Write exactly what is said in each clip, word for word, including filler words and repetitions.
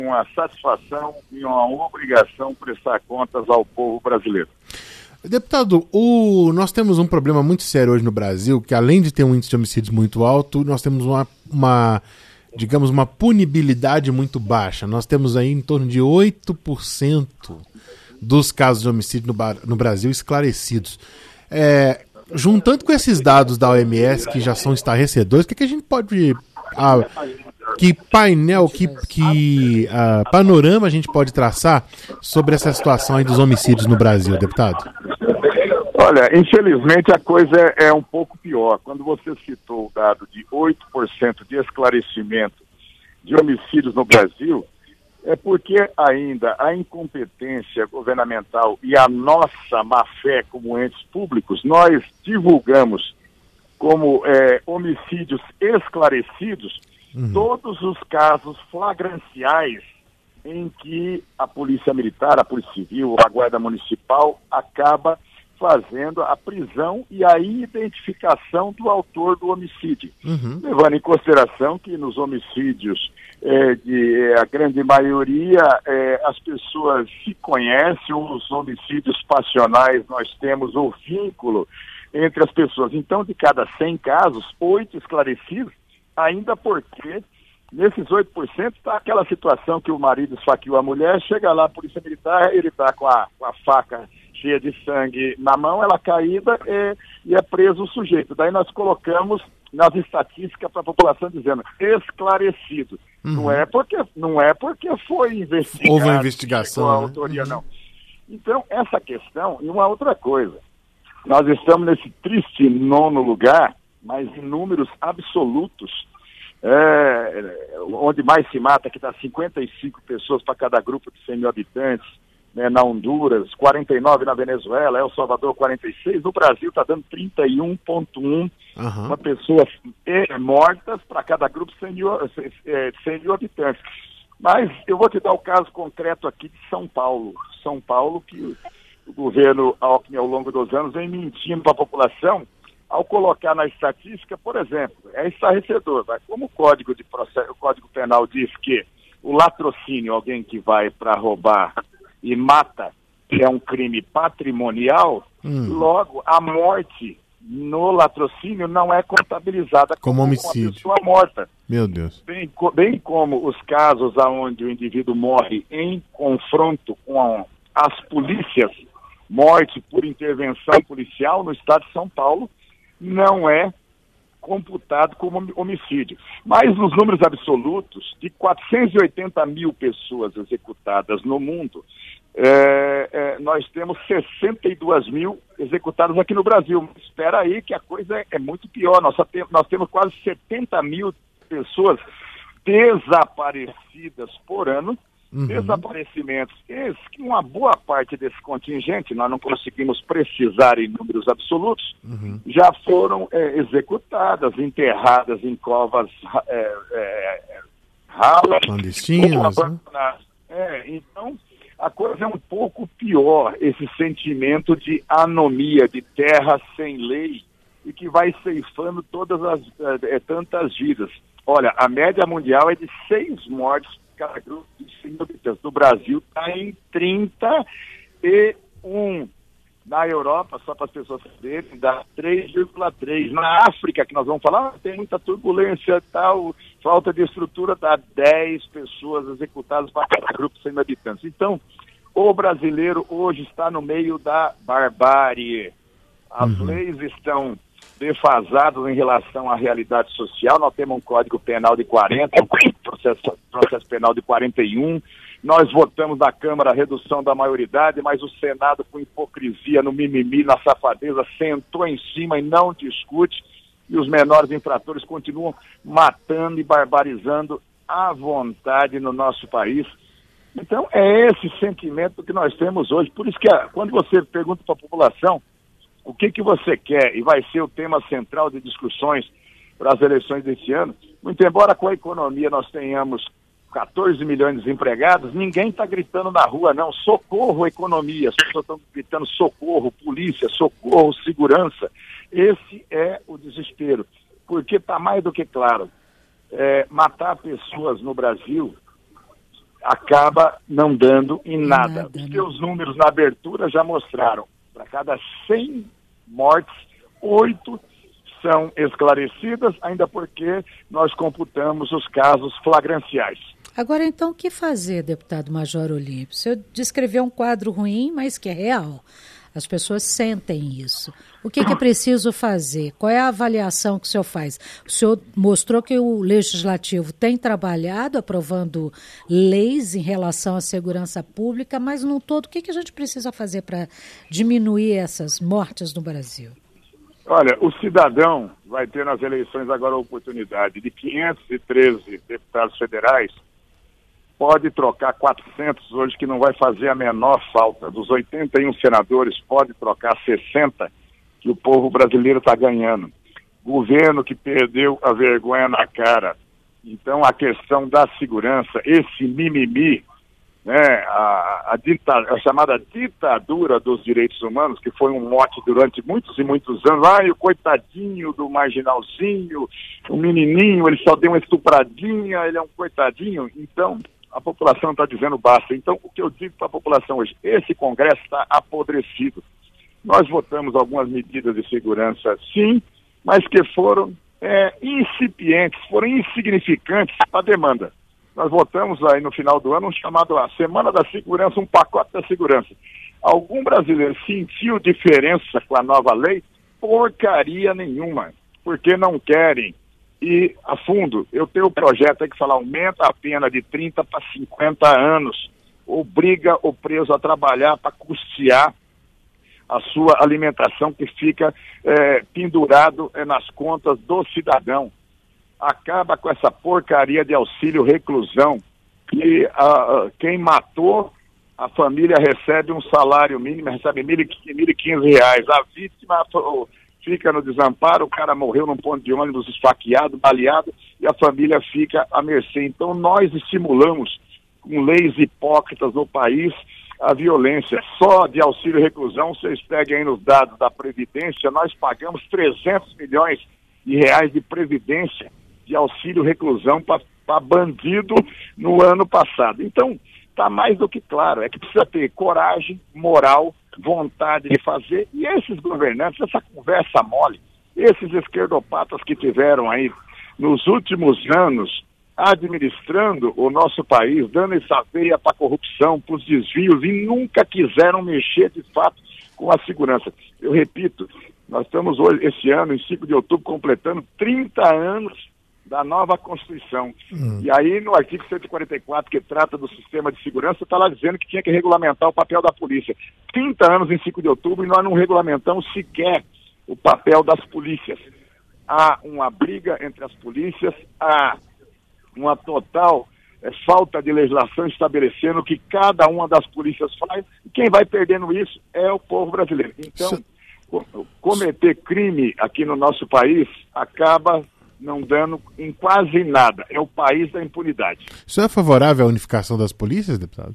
uma satisfação e uma obrigação prestar contas ao povo brasileiro. Deputado, o... nós temos um problema muito sério hoje no Brasil, que além de ter um índice de homicídios muito alto, nós temos uma, uma, digamos, uma punibilidade muito baixa. Nós temos aí em torno de oito por cento dos casos de homicídio no, bar... no Brasil esclarecidos. É... Juntando com esses dados da O M S, que já são estarrecedores, o que, que a gente pode... Ah, que painel, que, que uh, panorama a gente pode traçar sobre essa situação aí dos homicídios no Brasil, deputado? Olha, infelizmente a coisa é, é um pouco pior. Quando você citou o dado de oito por cento de esclarecimento de homicídios no Brasil, é porque ainda a incompetência governamental e a nossa má-fé como entes públicos, nós divulgamos como é, homicídios esclarecidos uhum. todos os casos flagranciais em que a Polícia Militar, a Polícia Civil, a Guarda Municipal acaba fazendo a prisão e a identificação do autor do homicídio. Uhum. Levando em consideração que nos homicídios, é, de, é, a grande maioria, é, as pessoas se conhecem, os homicídios passionais nós temos o vínculo entre as pessoas. Então, de cada cem casos, oito esclarecidos, ainda porque nesses oito por cento está aquela situação que o marido esfaqueou a mulher, chega lá a Polícia Militar, ele está com a, com a faca cheia de sangue na mão, ela caída e, e é preso o sujeito. Daí nós colocamos nas estatísticas para a população dizendo esclarecido. Uhum. Não é porque não é porque foi investigado. Houve uma investigação. Com a autoria, né? Não. Então, essa questão, e uma outra coisa, nós estamos nesse triste nono lugar, mas em números absolutos, é, onde mais se mata, que dá cinquenta e cinco pessoas para cada grupo de cem mil habitantes, né, na Honduras, quarenta e nove na Venezuela, El Salvador quarenta e seis, no Brasil está dando trinta e um vírgula um, uhum. uma pessoa é, mortas para cada grupo de cem mil, é, cem mil habitantes. Mas eu vou te dar o caso concreto aqui de São Paulo. São Paulo, que o governo Alckmin, ao longo dos anos, vem mentindo para a população ao colocar na estatística, por exemplo, é estarrecedor, vai, como o Código de Processo, o Código Penal diz que o latrocínio, alguém que vai para roubar e mata, que é um crime patrimonial, hum. logo a morte no latrocínio não é contabilizada como, como homicídio. Uma pessoa morta. Meu Deus. Bem, bem como os casos onde o indivíduo morre em confronto com a, as polícias, morte por intervenção policial no estado de São Paulo, não é computado como homicídio. Mas nos números absolutos, de quatrocentos e oitenta mil pessoas executadas no mundo, é, é, nós temos sessenta e duas mil executadas aqui no Brasil. Espera aí que a coisa é, é muito pior. Nós, tem, nós temos quase setenta mil pessoas desaparecidas por ano. Uhum. Desaparecimentos, esse, que uma boa parte desse contingente, nós não conseguimos precisar em números absolutos, uhum. já foram é, executadas, enterradas em covas é, é, ralas, clandestinas, né? É, então, a coisa é um pouco pior, esse sentimento de anomia, de terra sem lei, e que vai ceifando todas as é, tantas vidas. Olha, a média mundial é de seis mortes cada grupo de cem mil habitantes. No Brasil está em trinta e um. Na Europa, só para as pessoas saberem, dá três vírgula três. Na África, que nós vamos falar, tem muita turbulência e tal, falta de estrutura, dá dez pessoas executadas para cada grupo de cem mil habitantes. Então, o brasileiro hoje está no meio da barbárie. As uhum. leis estão defasados em relação à realidade social. Nós temos um Código Penal de quarenta, um processo, processo penal de quarenta e um. Nós votamos na Câmara a redução da maioridade, mas o Senado, com hipocrisia, no mimimi, na safadeza, sentou em cima e não discute. E os menores infratores continuam matando e barbarizando à vontade no nosso país. Então, é esse sentimento que nós temos hoje. Por isso que, quando você pergunta para a população o que, que você quer, e vai ser o tema central de discussões para as eleições desse ano, muito embora com a economia nós tenhamos quatorze milhões de desempregados, ninguém está gritando na rua, não, socorro economia, as pessoas estão gritando socorro polícia, socorro segurança. Esse é o desespero, porque está mais do que claro, é, matar pessoas no Brasil acaba não dando em nada. nada Os né? seus números na abertura já mostraram, para cada cem mortes, oito são esclarecidas, ainda porque nós computamos os casos flagranciais. Agora, então, o que fazer, deputado Major Olímpio? O senhor descreveu um quadro ruim, mas que é real. As pessoas sentem isso. O que, que é preciso fazer? Qual é a avaliação que o senhor faz? O senhor mostrou que o Legislativo tem trabalhado, aprovando leis em relação à segurança pública, mas no todo, o que, que a gente precisa fazer para diminuir essas mortes no Brasil? Olha, o cidadão vai ter nas eleições agora a oportunidade de quinhentos e treze deputados federais, pode trocar quatrocentos hoje, que não vai fazer a menor falta. Dos oitenta e um senadores, pode trocar sessenta, que o povo brasileiro está ganhando. Governo que perdeu a vergonha na cara. Então, a questão da segurança, esse mimimi, né, a, a, dita, a chamada ditadura dos direitos humanos, que foi um mote durante muitos e muitos anos. Ah, e o coitadinho do marginalzinho, o menininho, ele só deu uma estupradinha, ele é um coitadinho. Então, a população está dizendo basta. Então, o que eu digo para a população hoje, esse Congresso está apodrecido. Nós votamos algumas medidas de segurança, sim, mas que foram é, incipientes, foram insignificantes para a demanda. Nós votamos aí no final do ano um chamado a Semana da Segurança, um pacote da segurança. Algum brasileiro sentiu diferença com a nova lei? Porcaria nenhuma, porque não querem ir a fundo. Eu tenho um projeto aí que fala, aumenta a pena de trinta para cinquenta anos, obriga o preso a trabalhar para custear a sua alimentação, que fica é, pendurado é, nas contas do cidadão. Acaba com essa porcaria de auxílio reclusão, que uh, quem matou, a família recebe um salário mínimo, recebe mil e quinze reais. A vítima uh, fica no desamparo, o cara morreu num ponto de ônibus esfaqueado, baleado, e a família fica à mercê. Então nós estimulamos, com leis hipócritas no país, a violência. Só de auxílio reclusão, vocês peguem aí nos dados da Previdência, nós pagamos trezentos milhões de reais de Previdência, de auxílio reclusão para bandido no ano passado. Então, está mais do que claro, é que precisa ter coragem, moral, vontade de fazer, e esses governantes, essa conversa mole, esses esquerdopatas que tiveram aí nos últimos anos administrando o nosso país, dando essa veia para a corrupção, para os desvios, e nunca quiseram mexer de fato com a segurança. Eu repito, nós estamos hoje, esse ano, em cinco de outubro, completando trinta anos da nova Constituição. Hum. E aí, no artigo cento e quarenta e quatro, que trata do sistema de segurança, está lá dizendo que tinha que regulamentar o papel da polícia. trinta anos em cinco de outubro e nós não regulamentamos sequer o papel das polícias. Há uma briga entre as polícias, há uma total é, falta de legislação estabelecendo o que cada uma das polícias faz, e quem vai perdendo isso é o povo brasileiro. Então, co- cometer crime aqui no nosso país acaba não dando em quase nada. É o país da impunidade. O senhor é favorável à unificação das polícias, deputado?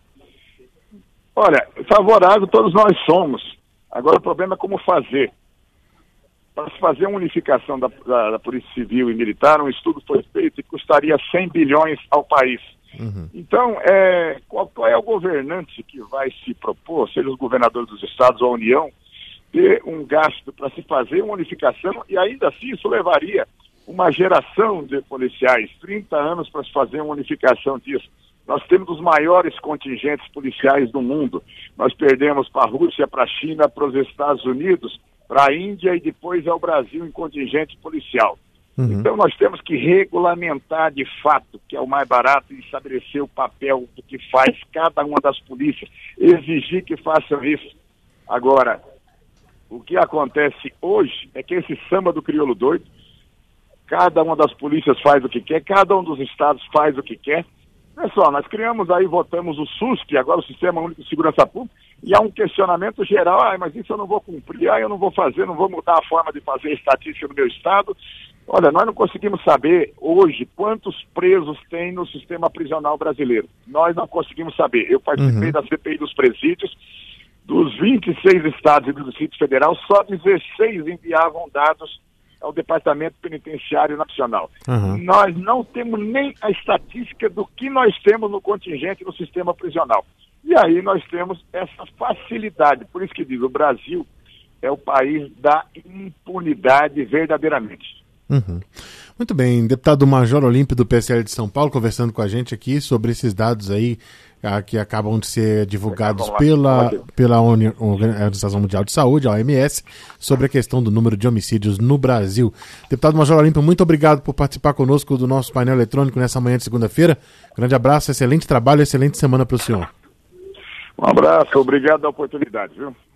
Olha, favorável todos nós somos. Agora o problema é como fazer. Para se fazer uma unificação da, da, da Polícia Civil e Militar, um estudo foi feito e custaria cem bilhões ao país. Uhum. Então, é, qual, qual é o governante que vai se propor, seja os governadores dos estados ou a União, ter um gasto para se fazer uma unificação, e ainda assim isso levaria uma geração de policiais, trinta anos para se fazer uma unificação disso. Nós temos os maiores contingentes policiais do mundo. Nós perdemos para a Rússia, para a China, para os Estados Unidos, para a Índia e depois ao Brasil em contingente policial. Uhum. Então nós temos que regulamentar de fato, que é o mais barato, e estabelecer o papel do que faz cada uma das polícias, exigir que façam isso. Agora, o que acontece hoje é que esse samba do crioulo doido, cada uma das polícias faz o que quer, cada um dos estados faz o que quer. Pessoal, nós criamos aí, votamos o SUSP, agora o Sistema Único de Segurança Pública, e há um questionamento geral, ah, mas isso eu não vou cumprir, ah, eu não vou fazer, não vou mudar a forma de fazer estatística no meu estado. Olha, nós não conseguimos saber hoje quantos presos tem no sistema prisional brasileiro. Nós não conseguimos saber. Eu participei uhum. da C P I dos presídios, dos vinte e seis estados e do Distrito Federal, só dezesseis enviavam dados ao Departamento Penitenciário Nacional. Uhum. Nós não temos nem a estatística do que nós temos no contingente no sistema prisional. E aí nós temos essa facilidade. Por isso que digo, o Brasil é o país da impunidade verdadeiramente. Uhum. Muito bem, deputado Major Olímpio do P S L de São Paulo, conversando com a gente aqui sobre esses dados aí ah, que acabam de ser divulgados pela, pela Organização Mundial de Saúde, a O M S, sobre a questão do número de homicídios no Brasil. Deputado Major Olímpio, muito obrigado por participar conosco do nosso painel eletrônico nessa manhã de segunda-feira. Grande abraço, excelente trabalho, excelente semana para o senhor. Um abraço, obrigado pela oportunidade, viu?